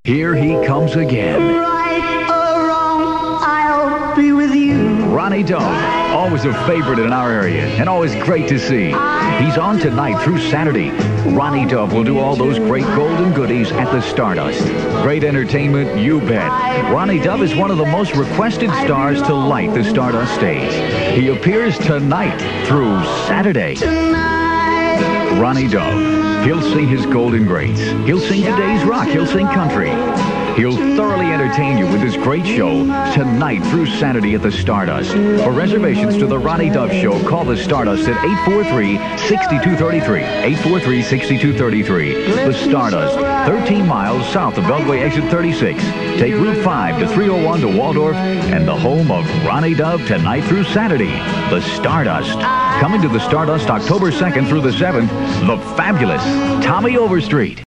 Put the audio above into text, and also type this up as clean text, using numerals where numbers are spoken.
Here he comes again. Right or wrong, I'll be with you. Ronnie Dove, always a favorite in our area, and always great to see. He's on tonight through Saturday. Ronnie Dove will do all those great golden goodies at the Stardust. Great entertainment, you bet. Ronnie Dove is one of the most requested stars to light the Stardust stage. He appears tonight through Saturday. Ronnie Dove. He'll sing his golden greats. He'll sing today's rock. He'll sing country. He'll thoroughly entertain you with his great show tonight through Saturday at the Stardust. For reservations to the Ronnie Dove Show, call the Stardust at 843-6233. 843-6233. The Stardust, 13 miles south of Beltway exit 36. Take Route 5 to 301 to Waldorf and the home of Ronnie Dove tonight through Saturday. The Stardust. Coming to the Stardust October 2nd through the 7th, the fabulous Tommy Overstreet.